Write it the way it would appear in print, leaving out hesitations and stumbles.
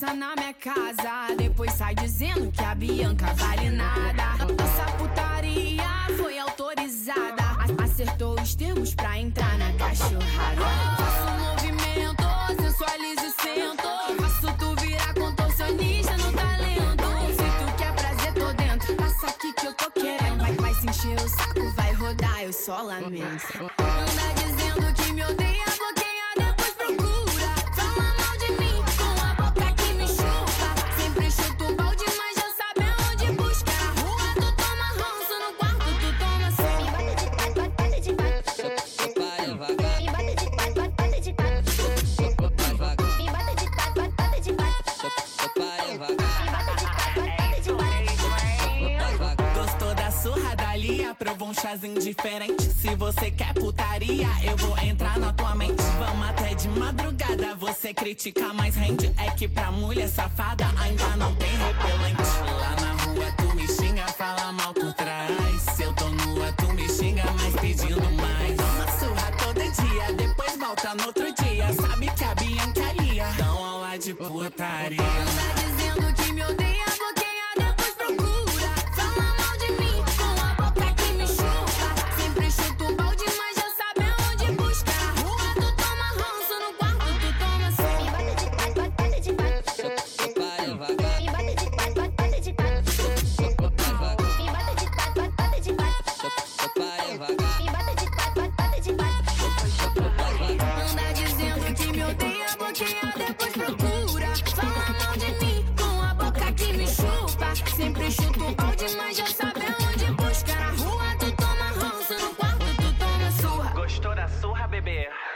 passa na minha casa, depois sai dizendo que a Bianca vale nada. Nossa putaria foi autorizada, acertou os termos pra entrar na cachorrada. Faço movimento, sensualizo e sento, faço tu virar contorcionista no talento. Se tu quer prazer, tô dentro, passa aqui que eu tô querendo. Vai se encher o saco, vai rodar, eu só lamento. Anda dizendo que me odeia, bloqueia, depois procura. Fala mal de mim com a boca que me chupa. Sempre chuto o balde, mas já sabe aonde buscar. Na rua tu toma ranço, no quarto tu toma sol. Me bate de quatro, bate de quatro. Vai devagar. Me bate de quatro, bate de quatro. Vai devagar. Me bate de quatro, bate de quatro. Vai devagar. Me bate de quatro, bate de quatro. Vai devagar. Gostou da surra da Lia? Provou um chazinho diferente. Se você quer putaria, eu vou entrar na tua mente. Vamos até de madrugada. Você critica, mas rende. É que pra mulher safada ainda não tem repelente. Lá na rua tu me xinga, fala mal por trás. Se eu tô nua, tu me xinga, mas pedindo mais. Uma surra todo dia, depois volta no outro dia. Sabe que a Bianca é Lia, dão aula de putaria. Anda dizendo que me odeia, bloqueia, depois procura. Fala mal de mim com a boca que me chupa. Sempre chuto o balde, mas já sabe aonde buscar. Na rua tu toma ranço, no quarto tu toma sol. Me bate de quatro, bate de quatro. Vai devagar. Me bate de quatro, bate de quatro. Vai devagar. Me bate de quatro, bate de quatro. Vai devagar. Me bate de quatro, bate de quatro. Anda dizendo que me odeia, bloqueia, depois procura. Fala mal de mim com a boca que me chupa. Sempre chuto o balde, mas já sabe aonde buscar. Na rua tu toma ranço, no quarto tu toma surra. Gostou da surra, bebê?